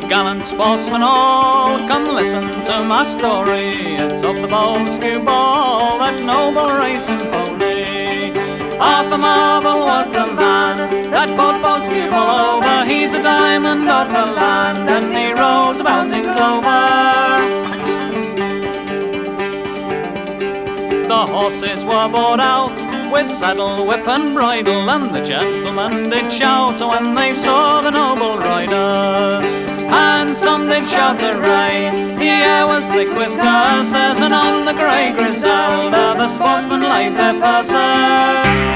Gallant sportsmen all, come listen to my story. It's of the Bolskew Ball, that noble racing pony. Arthur Marvel was the man that bought Bolskew Ball over. He's a diamond of the land, and he rolls about in clover. The horses were bought out with saddle, whip and bridle, and the gentlemen did shout when they saw the noble riders. And some did shout hooray, the air was thick with curses, and on the grey Griselda the sportsmen laid their purses.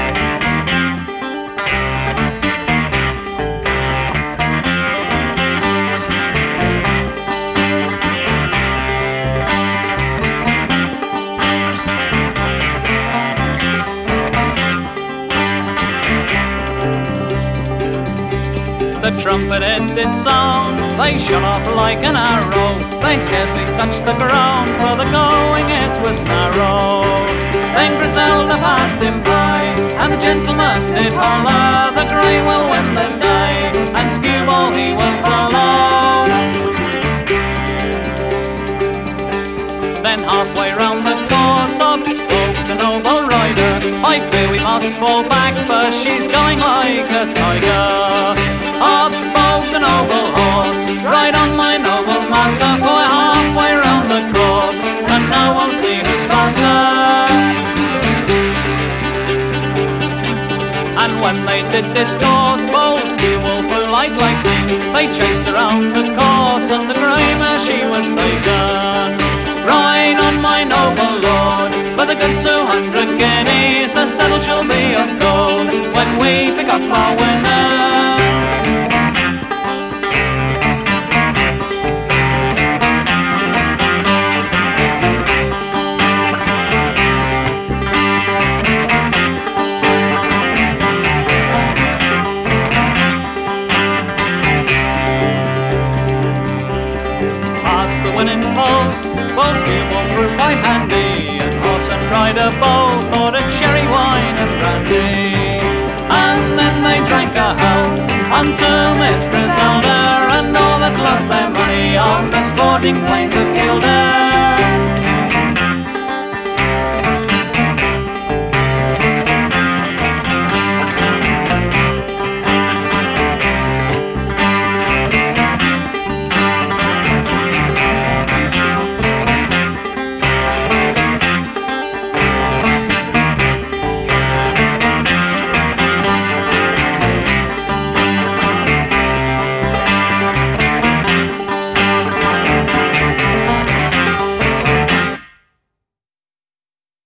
The trumpet did sound, they shot off like an arrow. They scarcely touched the ground, for the going it was narrow. Then Griselda passed him by, and the gentleman did holler, the grey will win the day, and Skewball he will follow. Then halfway round the course up spoke the noble rider, I fear we must fall back, for she's going like a tiger. Up spoke the noble horse, ride on my noble master, for we're halfway round the course, and now we'll see who's faster. And when they did discourse, Bolskew flew like lightning. They chased around the course, and the grey mare she was taken. Ride on my noble lord, for the good 200 guineas, the saddle shall be of gold when we pick up our winner. The winning post, Bolskew proved quite handy, and horse and rider both ordered sherry, wine and brandy. And then they drank a health unto Miss Griselda, and all that lost their money on the sporting plains of Kildare.